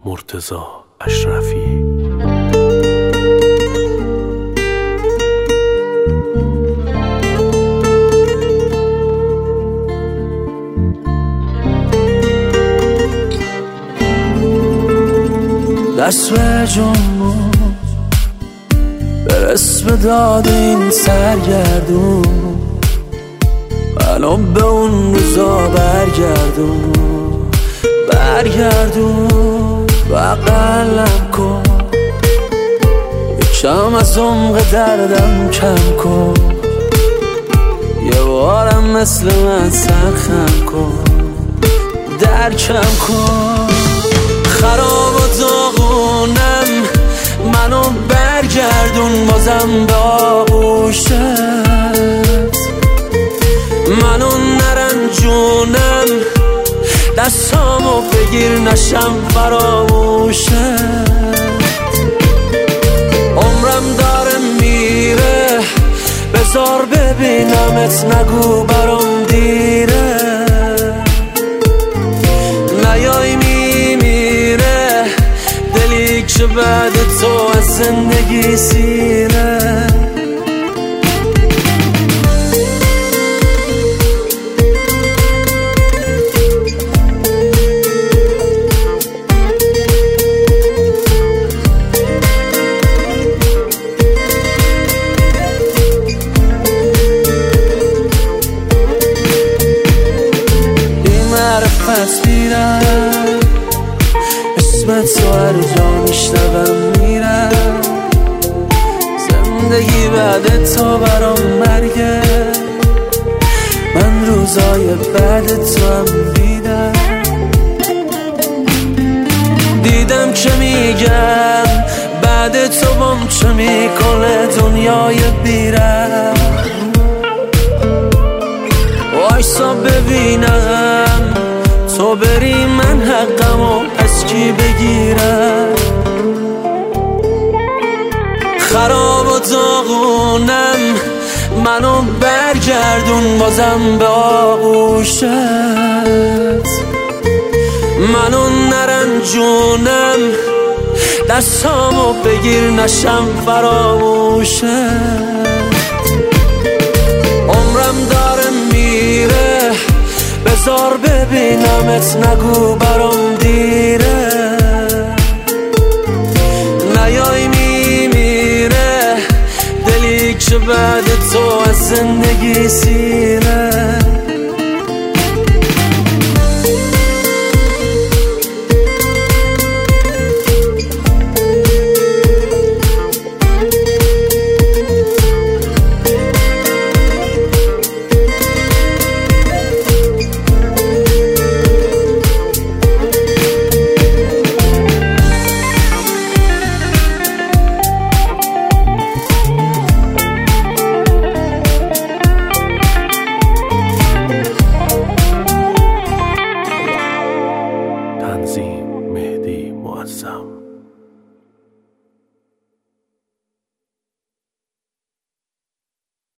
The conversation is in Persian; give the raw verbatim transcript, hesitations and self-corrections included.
مرتضی اشرفی. دست به جنبون برس به داد این سرگردون، الان به اون روزا برگردون برگردون بغلم کن، یکم از عمق دردم کم کن، یه بارم مثل من سرخم کن، درکم کن. خراب و داغونم منو برگردون بازم به آغوشت، منو نرنجونم دستامو بگیر نشم فراموشت. عمرم داره میره بذار ببینمت، نگو برام دیره، نیای میمیره دلی که بعد تو از زندگی سیره. پس میرم اسم تو هر جا میشنوم میرم، زندگی بعد تو برام مرگه، من روزای بعد تو هم دیدم دیدم که میگم بعد تو بام چه میکنه دنیای بیرم. وایسا ببینم تو بری من حقمو از کی بگیرم. خراب و داغونم منو برگردون بازم به آغوشت، منو نرنجونم دستامو بگیر نشم فراموشت. عمرم داره میره بذار ببینمت، نگو برام دیره، نیای میمیره دلی که بعد تو از زندگی سیره.